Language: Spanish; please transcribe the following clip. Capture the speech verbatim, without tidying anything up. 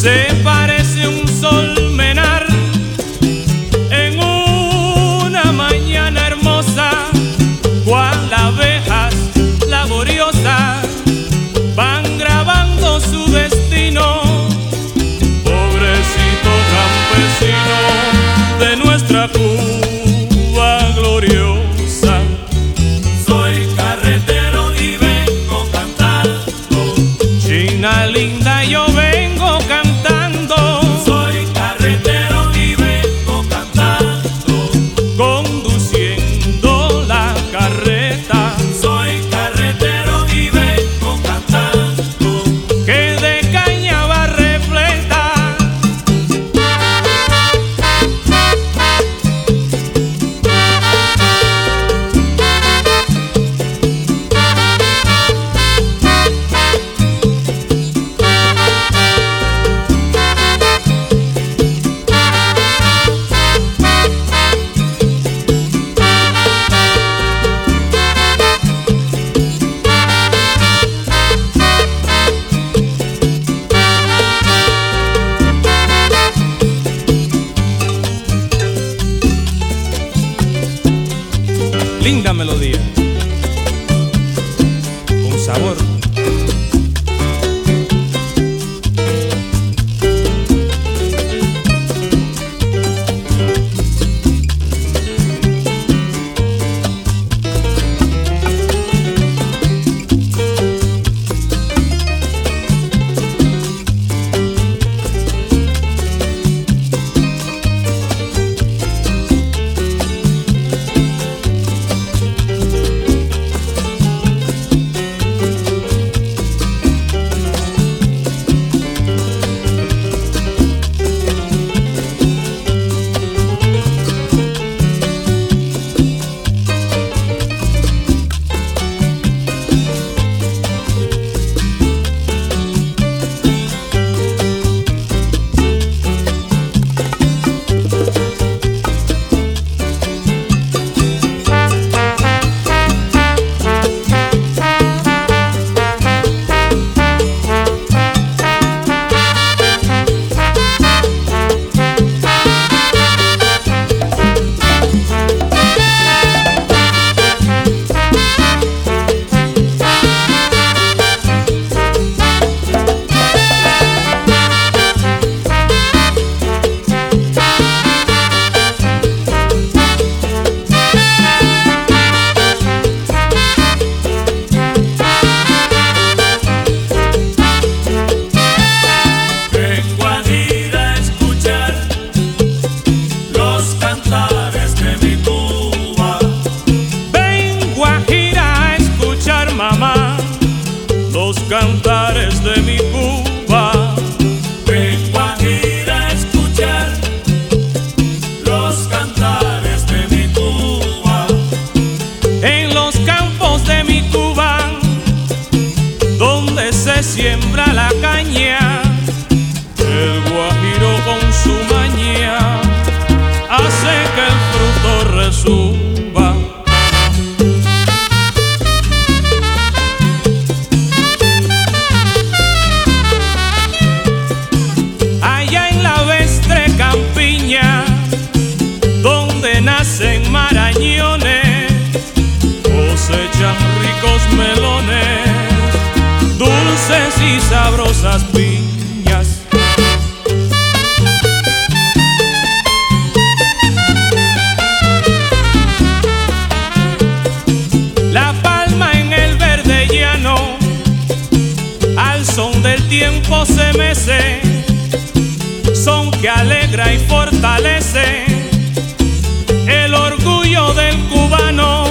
se parece un sol menar en una mañana hermosa, cual abejas laboriosas van grabando su destino. Pobrecito campesino de nuestra Cuba gloriosa. Soy carretero y vengo cantando. China linda, yo vengo cantando. Soy carretero y vengo cantando. Conduciendo la carreta. Soy carretero y vengo cantando. Que de caña va repleta. Linda melodía, con sabor. Cantares de mi Cuba. Vengo a ir a escuchar los cantares de mi Cuba. En los campos de mi Cuba, donde se siembra la caña, el guajiro con su maña hace que el fruto resuba. Donde nacen marañones, cosechan ricos melones, dulces y sabrosas piñas. La palma en el verde llano, al son del tiempo se mece, son que alegra y fortalece el orgullo del cubano.